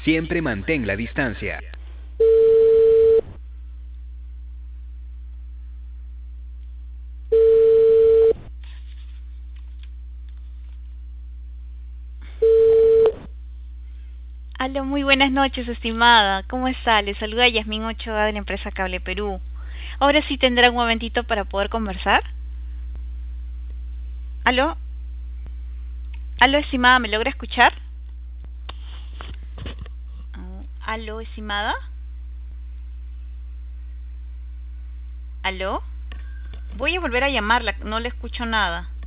Siempre mantén la distancia. Aló, muy buenas noches, estimada. ¿Cómo está? Le saluda Yasmín Ochoa de la empresa Cable Perú. Ahora sí tendrá un momentito para poder conversar. Aló, aló, estimada, ¿me logra escuchar? Aló, estimada. Aló. Voy a volver a llamarla, no le escucho nada.